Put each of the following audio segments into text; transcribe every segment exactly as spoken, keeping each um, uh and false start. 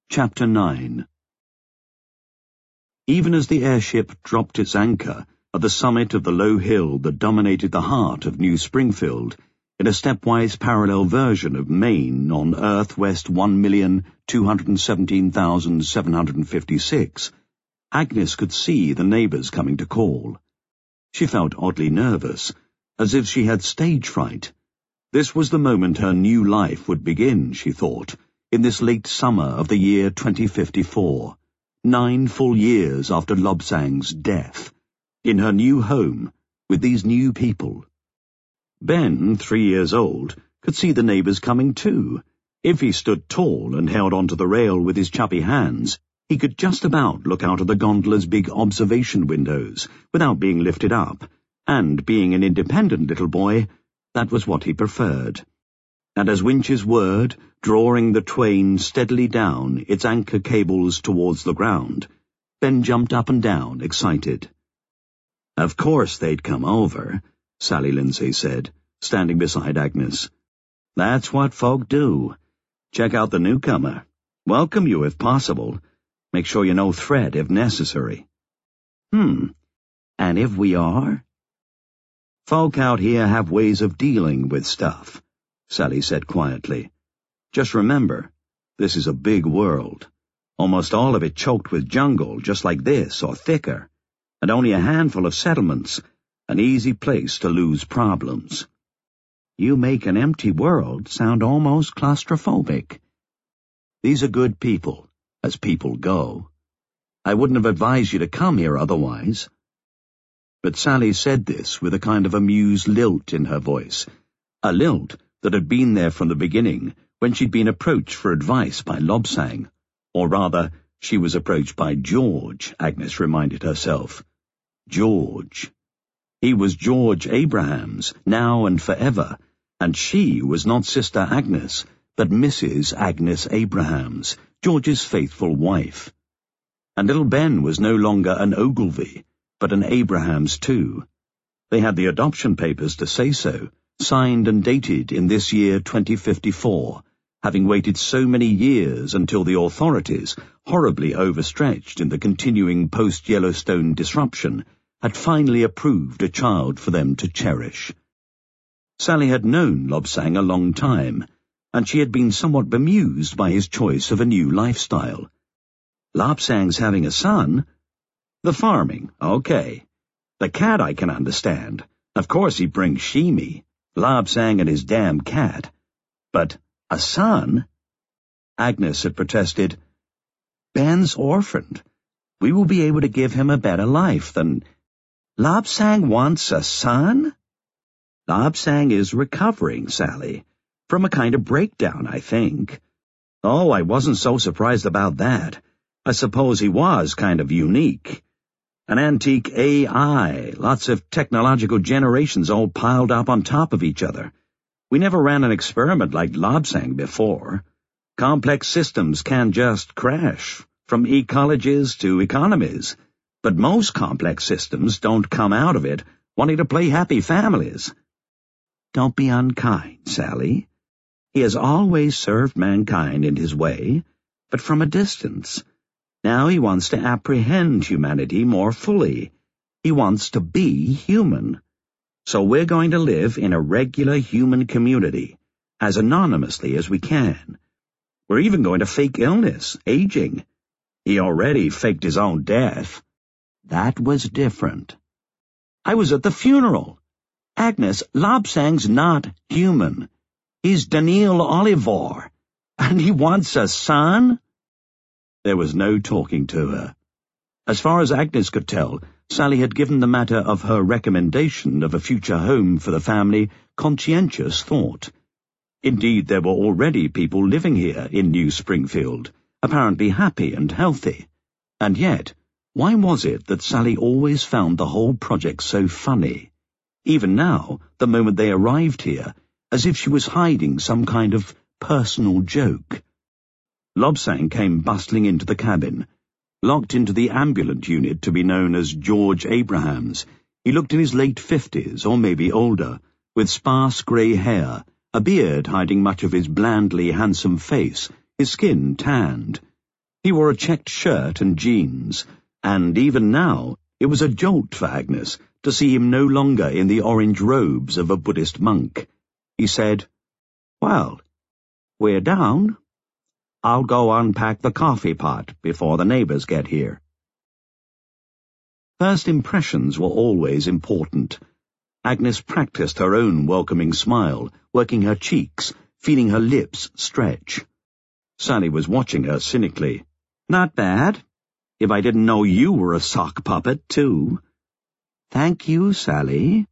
Chapter nine. Even as the airship dropped its anchor at the summit of the low hill that dominated the heart of New Springfield, in a stepwise parallel version of Maine on Earth West one million two hundred seventeen thousand seven hundred fifty-six, Agnes could see the neighbours coming to call. She felt oddly nervous, as if she had stage fright. This was the moment her new life would begin, she thought, in this late summer of the year twenty fifty-four, nine full years after Lobsang's death, in her new home, with these new people. Ben, three years old, could see the neighbours coming too. If he stood tall and held onto the rail with his chubby hands, he could just about look out of the gondola's big observation windows without being lifted up, and being an independent little boy, that was what he preferred. And as Winch's whirred, drawing the Twain steadily down its anchor cables towards the ground, Ben jumped up and down, excited. "Of course they'd come over," Sally Lindsay said, standing beside Agnes. "That's what folk do. Check out the newcomer. Welcome you if possible. Make sure you know threat if necessary." "Hmm. And if we are?" "Folk out here have ways of dealing with stuff," Sally said quietly. "Just remember, this is a big world. Almost all of it choked with jungle, just like this, or thicker, and only a handful of settlements, an easy place to lose problems." "You make an empty world sound almost claustrophobic." "These are good people, as people go. I wouldn't have advised you to come here otherwise." But Sally said this with a kind of amused lilt in her voice, a lilt that had been there from the beginning when she'd been approached for advice by Lobsang. Or rather, she was approached by George, Agnes reminded herself. George. He was George Abrahams, now and forever, and she was not Sister Agnes, but Missus Agnes Abrahams, George's faithful wife. And little Ben was no longer an Ogilvy, but an Abrahams too. They had the adoption papers to say so, signed and dated in this year twenty fifty-four, having waited so many years until the authorities, horribly overstretched in the continuing post-Yellowstone disruption, had finally approved a child for them to cherish. Sally had known Lobsang a long time, and she had been somewhat bemused by his choice of a new lifestyle. Lobsang's having a son? The farming, okay. The cat I can understand. Of course he brings Sheemy, Lobsang and his damn cat. But a son? Agnes had protested. "Ben's orphaned. We will be able to give him a better life than—" "Lobsang wants a son?" "Lobsang is recovering, Sally. From a kind of breakdown, I think." "Oh, I wasn't so surprised about that. I suppose he was kind of unique. An antique A I, lots of technological generations all piled up on top of each other. We never ran an experiment like Lobsang before. Complex systems can just crash, from ecologies to economies. But most complex systems don't come out of it wanting to play happy families." "Don't be unkind, Sally. He has always served mankind in his way, but from a distance. Now he wants to apprehend humanity more fully. He wants to be human. So we're going to live in a regular human community, as anonymously as we can. We're even going to fake illness, aging. He already faked his own death." "That was different." "I was at the funeral. Agnes, Lobsang's not human. He's Daniil Olivor, and he wants a son?" There was no talking to her. As far as Agnes could tell, Sally had given the matter of her recommendation of a future home for the family conscientious thought. Indeed, there were already people living here in New Springfield, apparently happy and healthy. And yet, why was it that Sally always found the whole project so funny? Even now, the moment they arrived here, as if she was hiding some kind of personal joke. Lobsang came bustling into the cabin. Locked into the ambulant unit to be known as George Abrahams, he looked in his late fifties, or maybe older, with sparse grey hair, a beard hiding much of his blandly handsome face, his skin tanned. He wore a checked shirt and jeans, and even now it was a jolt for Agnes to see him no longer in the orange robes of a Buddhist monk. He said, "Well, we're down. I'll go unpack the coffee pot before the neighbors get here." First impressions were always important. Agnes practiced her own welcoming smile, working her cheeks, feeling her lips stretch. Sally was watching her cynically. "Not bad, if I didn't know you were a sock puppet, too." "Thank you, Sally."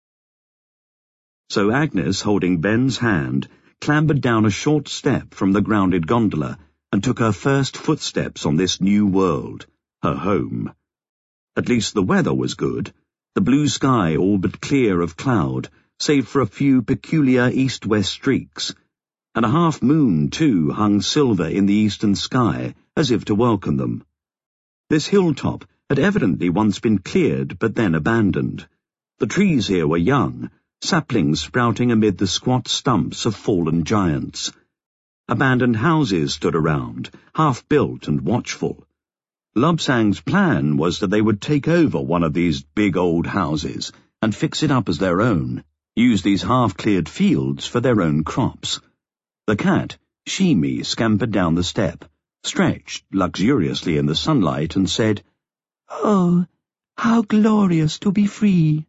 So Agnes, holding Ben's hand, clambered down a short step from the grounded gondola and took her first footsteps on this new world, her home. At least the weather was good, the blue sky all but clear of cloud, save for a few peculiar east-west streaks, and a half-moon, too, hung silver in the eastern sky, as if to welcome them. This hilltop had evidently once been cleared but then abandoned. The trees here were young, saplings sprouting amid the squat stumps of fallen giants. Abandoned houses stood around, half-built and watchful. Lobsang's plan was that they would take over one of these big old houses and fix it up as their own, use these half-cleared fields for their own crops. The cat, Shimi, scampered down the step, stretched luxuriously in the sunlight, and said, "Oh, how glorious to be free."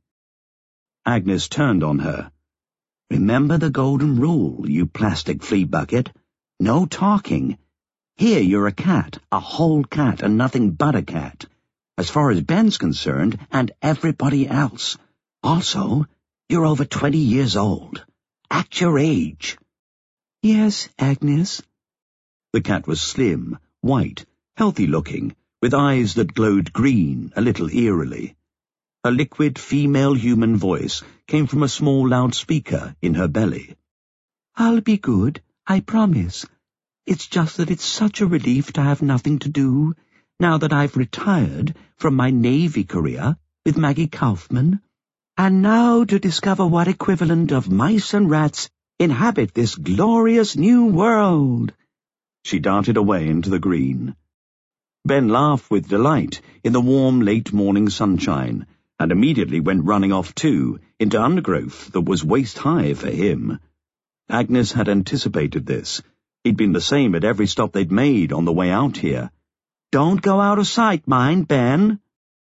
Agnes turned on her. "Remember the golden rule, you plastic flea bucket. No talking. Here you're a cat, a whole cat, and nothing but a cat, as far as Ben's concerned, and everybody else. Also, you're over twenty years old. Act your age." "Yes, Agnes." The cat was slim, white, healthy-looking, with eyes that glowed green, a little eerily. A liquid female human voice came from a small loudspeaker in her belly. "I'll be good, I promise. It's just that it's such a relief to have nothing to do, now that I've retired from my Navy career with Maggie Kaufman, and now to discover what equivalent of mice and rats inhabit this glorious new world." She darted away into the green. Ben laughed with delight in the warm late-morning sunshine, and immediately went running off too, into undergrowth that was waist-high for him. Agnes had anticipated this. He'd been the same at every stop they'd made on the way out here. "Don't go out of sight, mind, Ben."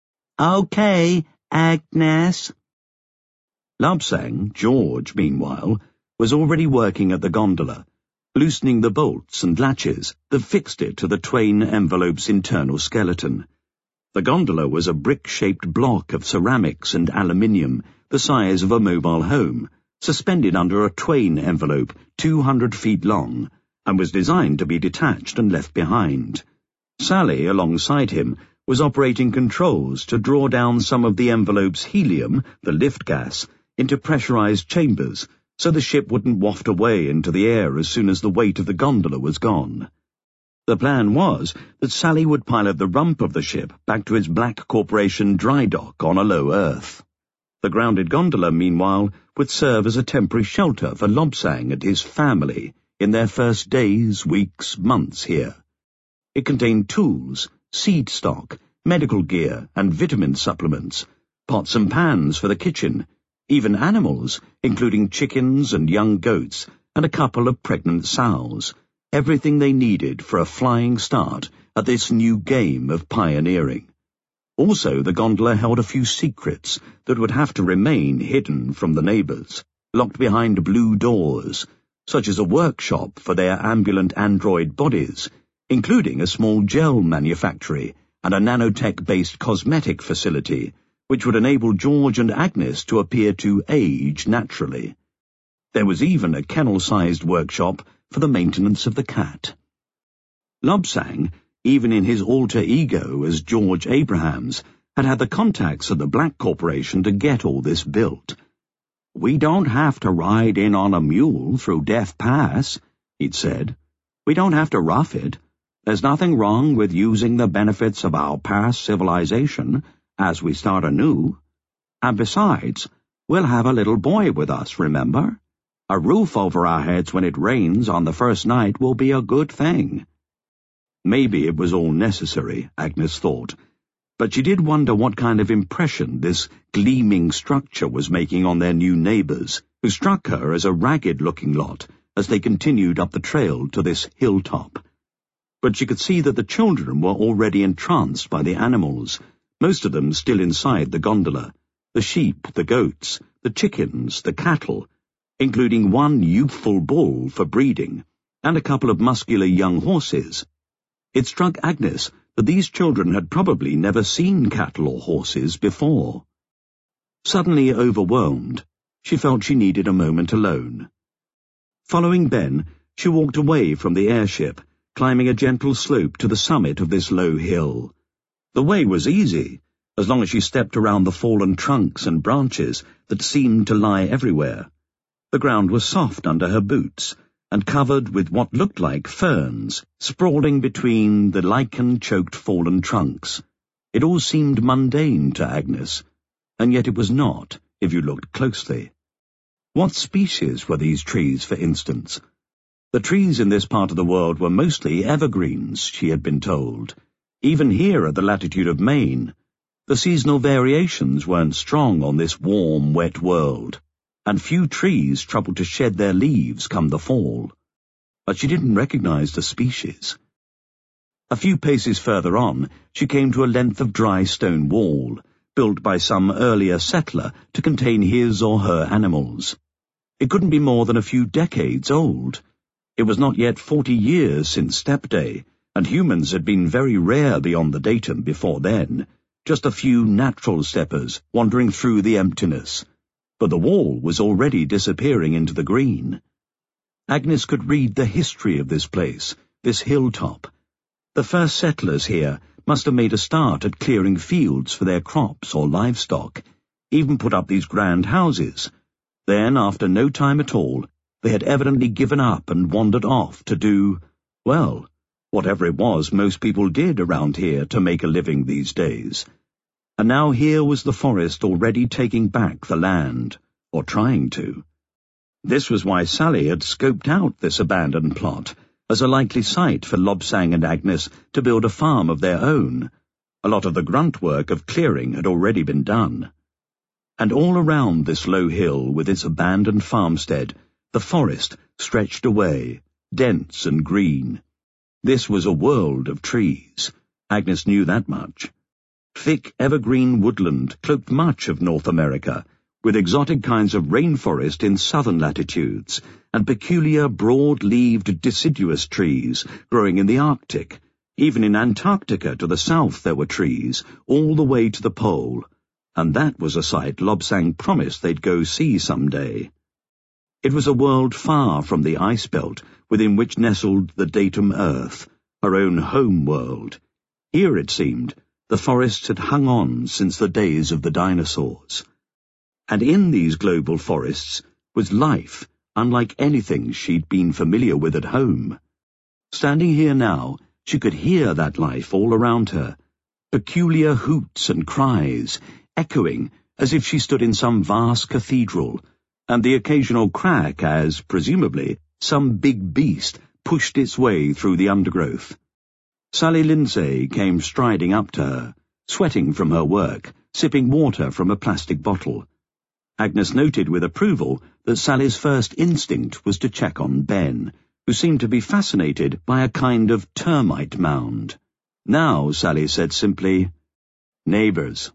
"Okay, Agnes." Lobsang, George, meanwhile, was already working at the gondola, loosening the bolts and latches that fixed it to the Twain envelope's internal skeleton. The gondola was a brick-shaped block of ceramics and aluminium, the size of a mobile home, suspended under a Twain envelope two hundred feet long, and was designed to be detached and left behind. Sally, alongside him, was operating controls to draw down some of the envelope's helium, the lift gas, into pressurized chambers, so the ship wouldn't waft away into the air as soon as the weight of the gondola was gone. The plan was that Sally would pilot the rump of the ship back to its Black Corporation dry dock on a low Earth. The grounded gondola, meanwhile, would serve as a temporary shelter for Lobsang and his family in their first days, weeks, months here. It contained tools, seed stock, medical gear, and vitamin supplements, pots and pans for the kitchen, even animals, including chickens and young goats, and a couple of pregnant sows, everything they needed for a flying start at this new game of pioneering. Also, the gondola held a few secrets that would have to remain hidden from the neighbors, locked behind blue doors, such as a workshop for their ambulant android bodies, including a small gel manufactory and a nanotech-based cosmetic facility, which would enable George and Agnes to appear to age naturally. There was even a kennel-sized workshop for the maintenance of the cat. Lobsang, even in his alter ego as George Abrahams, had had the contacts at the Black Corporation to get all this built. "We don't have to ride in on a mule through Death Pass," he'd said. "We don't have to rough it. There's nothing wrong with using the benefits of our past civilization as we start anew. And besides, we'll have a little boy with us, remember? A roof over our heads when it rains on the first night will be a good thing." Maybe it was all necessary, Agnes thought, but she did wonder what kind of impression this gleaming structure was making on their new neighbours, who struck her as a ragged-looking lot as they continued up the trail to this hilltop. But she could see that the children were already entranced by the animals, most of them still inside the gondola, the sheep, the goats, the chickens, the cattle, including one youthful bull for breeding, and a couple of muscular young horses. It struck Agnes that these children had probably never seen cattle or horses before. Suddenly overwhelmed, she felt she needed a moment alone. Following Ben, she walked away from the airship, climbing a gentle slope to the summit of this low hill. The way was easy, as long as she stepped around the fallen trunks and branches that seemed to lie everywhere. The ground was soft under her boots, and covered with what looked like ferns, sprawling between the lichen-choked fallen trunks. It all seemed mundane to Agnes, and yet it was not, if you looked closely. What species were these trees, for instance? The trees in this part of the world were mostly evergreens, she had been told. Even here at the latitude of Maine, the seasonal variations weren't strong on this warm, wet world, and few trees troubled to shed their leaves come the fall. But she didn't recognize the species. A few paces further on, she came to a length of dry stone wall, built by some earlier settler to contain his or her animals. It couldn't be more than a few decades old. It was not yet forty years since Step Day, and humans had been very rare beyond the datum before then, just a few natural steppers wandering through the emptiness. But the wall was already disappearing into the green. Agnes could read the history of this place, this hilltop. The first settlers here must have made a start at clearing fields for their crops or livestock, even put up these grand houses. Then, after no time at all, they had evidently given up and wandered off to do, well, whatever it was most people did around here to make a living these days. And now here was the forest already taking back the land, or trying to. This was why Sally had scoped out this abandoned plot as a likely site for Lobsang and Agnes to build a farm of their own. A lot of the grunt work of clearing had already been done. And all around this low hill with its abandoned farmstead, the forest stretched away, dense and green. This was a world of trees. Agnes knew that much. Thick evergreen woodland cloaked much of North America, with exotic kinds of rainforest in southern latitudes, and peculiar broad-leaved deciduous trees growing in the Arctic. Even in Antarctica to the south there were trees, all the way to the pole, and that was a sight Lobsang promised they'd go see some day. It was a world far from the ice belt within which nestled the datum Earth, her own home world. Here, it seemed, the forests had hung on since the days of the dinosaurs. And in these global forests was life, unlike anything she'd been familiar with at home. Standing here now, she could hear that life all around her, peculiar hoots and cries, echoing as if she stood in some vast cathedral, and the occasional crack as, presumably, some big beast pushed its way through the undergrowth. Sally Lindsay came striding up to her, sweating from her work, sipping water from a plastic bottle. Agnes noted with approval that Sally's first instinct was to check on Ben, who seemed to be fascinated by a kind of termite mound. Now, Sally said simply, "Neighbours."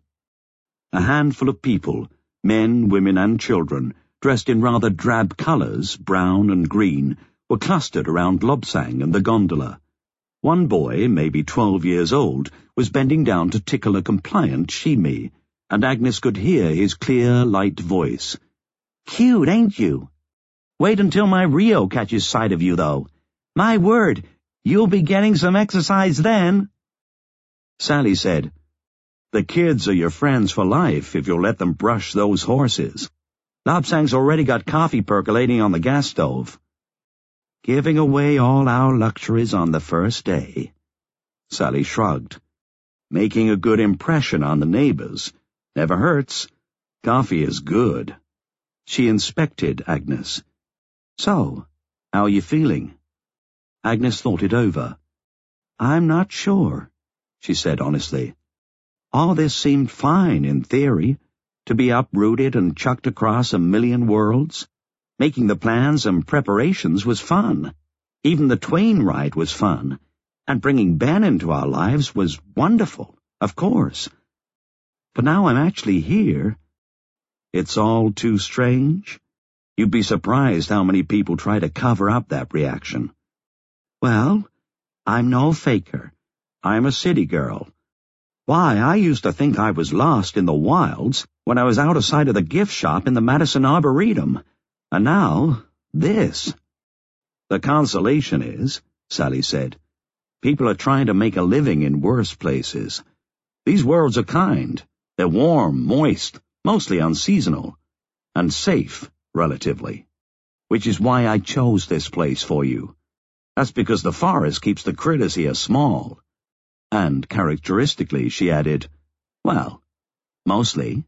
A handful of people, men, women and children, dressed in rather drab colours, brown and green, were clustered around Lobsang and the gondola. One boy, maybe twelve years old, was bending down to tickle a compliant shimmy, and Agnes could hear his clear, light voice. "Cute, ain't you? Wait until my Rio catches sight of you, though. My word, you'll be getting some exercise then." Sally said, "The kids are your friends for life if you'll let them brush those horses. Lobsang's already got coffee percolating on the gas stove." "Giving away all our luxuries on the first day." Sally shrugged. "Making a good impression on the neighbours. Never hurts. Coffee is good." She inspected Agnes. "So, how are you feeling?" Agnes thought it over. I'm not sure, she said honestly. All this seemed fine in theory, to be uprooted and chucked across a million worlds. Making the plans and preparations was fun. Even the Twain ride was fun. And bringing Ben into our lives was wonderful, of course. But now I'm actually here. It's all too strange. You'd be surprised how many people try to cover up that reaction. Well, I'm no faker. I'm a city girl. Why, I used to think I was lost in the wilds when I was out of sight of the gift shop in the Madison Arboretum. And now, this. The consolation is, Sally said, people are trying to make a living in worse places. These worlds are kind. They're warm, moist, mostly unseasonal, and safe, relatively. Which is why I chose this place for you. That's because the forest keeps the critters here small. And, characteristically, she added, well, mostly.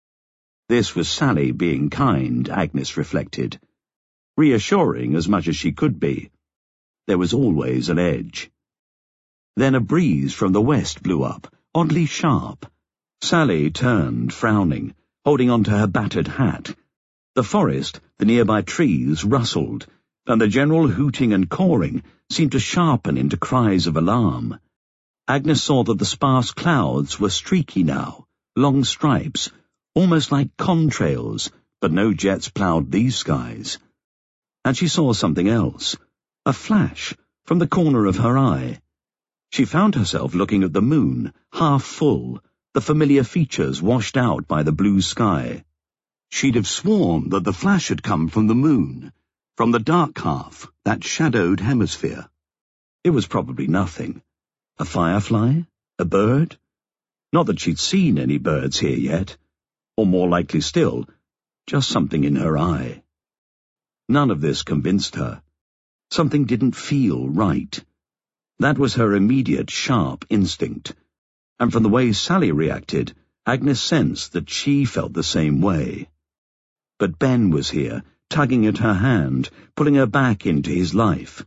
This was Sally being kind, Agnes reflected. Reassuring as much as she could be. There was always an edge. Then a breeze from the west blew up, oddly sharp. Sally turned, frowning, holding on to her battered hat. The forest, the nearby trees, rustled, and the general hooting and cawing seemed to sharpen into cries of alarm. Agnes saw that the sparse clouds were streaky now, long stripes, almost like contrails, but no jets ploughed these skies. And she saw something else, a flash, from the corner of her eye. She found herself looking at the moon, half full, the familiar features washed out by the blue sky. She'd have sworn that the flash had come from the moon, from the dark half, that shadowed hemisphere. It was probably nothing. A firefly? A bird? Not that she'd seen any birds here yet, or more likely still, just something in her eye. None of this convinced her. Something didn't feel right. That was her immediate, sharp instinct, and from the way Sally reacted, Agnes sensed that she felt the same way. But Ben was here, tugging at her hand, pulling her back into his life.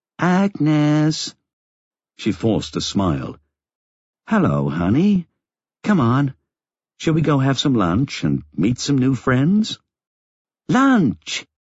Agnes! She forced a smile. Hello, honey. Come on. Shall we go have some lunch and meet some new friends? Lunch!